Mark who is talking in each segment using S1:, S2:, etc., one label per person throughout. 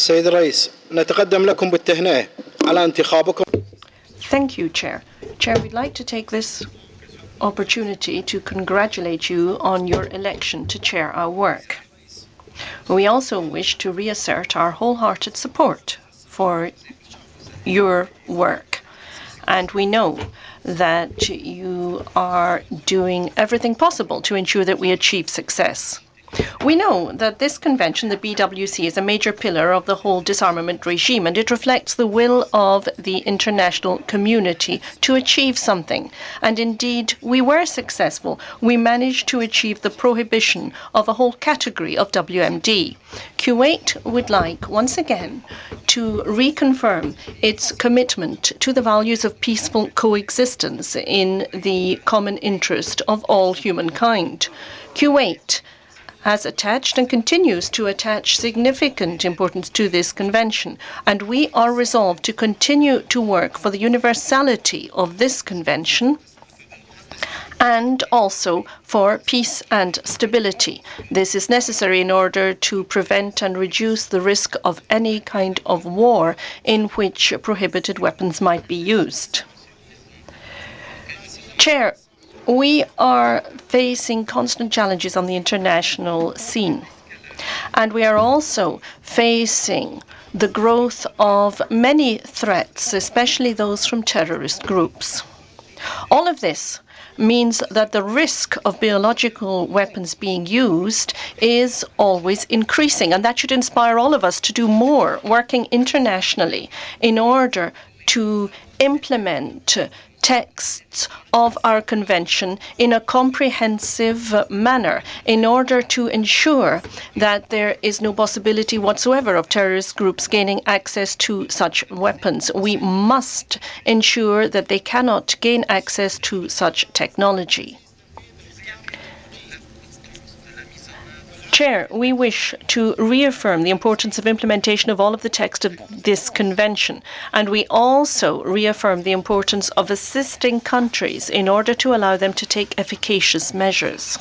S1: سيد الرئيس نتقدم لكم بالتهنئة على انتخابكم.
S2: Thank you, Chair. Chair, we'd like to take this opportunity to congratulate you on your election to chair our work. We also wish to reassert our wholehearted support for your work. And we know that you are doing everything possible to ensure that we achieve success. We know that this convention, the BWC, is a major pillar of the whole disarmament regime, and it reflects the will of the international community to achieve something. And indeed, we were successful. We managed to achieve the prohibition of a whole category of WMD. Kuwait would like, once again, to reconfirm its commitment to the values of peaceful coexistence in the common interest of all humankind. Kuwait has attached and continues to attach significant importance to this convention, and we are resolved to continue to work for the universality of this convention and also for peace and stability. This is necessary in order to prevent and reduce the risk of any kind of war in which prohibited weapons might be used. Chair, we are facing constant challenges on the international scene, and we are also facing the growth of many threats, especially those from terrorist groups. All of this means that the risk of biological weapons being used is always increasing, and that should inspire all of us to do more, working internationally in order to implement texts of our convention in a comprehensive manner in order to ensure that there is no possibility whatsoever of terrorist groups gaining access to such weapons. We must ensure that they cannot gain access to such technology. Chair, we wish to reaffirm the importance of implementation of all of the text of this convention, and we also reaffirm the importance of assisting countries in order to allow them to take efficacious measures.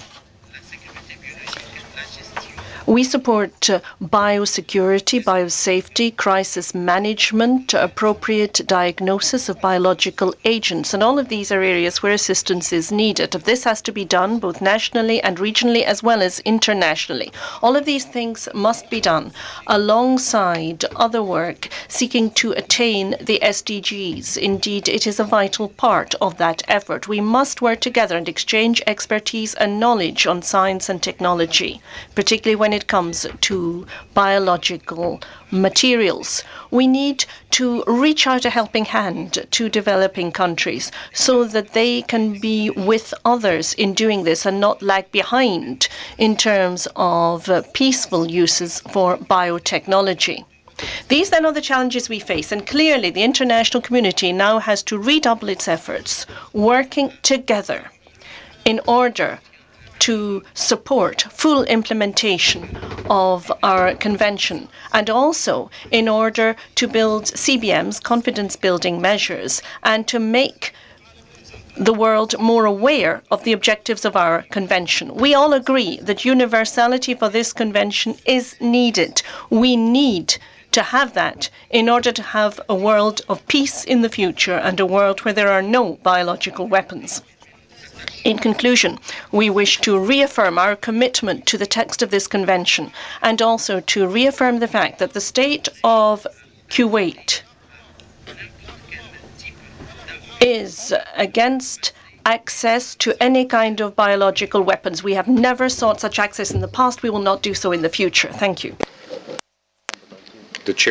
S2: We support biosecurity, biosafety, crisis management, appropriate diagnosis of biological agents, and all of these are areas where assistance is needed. This has to be done both nationally and regionally as well as internationally. All of these things must be done alongside other work seeking to attain the SDGs. Indeed, it is a vital part of that effort. We must work together and exchange expertise and knowledge on science and technology, particularly when it comes to biological materials. We need to reach out a helping hand to developing countries so that they can be with others in doing this and not lag behind in terms of peaceful uses for biotechnology. These then are the challenges we face, and clearly the international community now has to redouble its efforts, working together in order to support full implementation of our convention, and also in order to build CBMs, confidence building measures, and to make the world more aware of the objectives of our convention. We all agree that universality for this convention is needed. We need to have that in order to have a world of peace in the future and a world where there are no biological weapons. In conclusion, we wish to reaffirm our commitment to the text of this convention and also to reaffirm the fact that the state of Kuwait is against access to any kind of biological weapons. We have never sought such access in the past. We will not do so in the future. Thank you.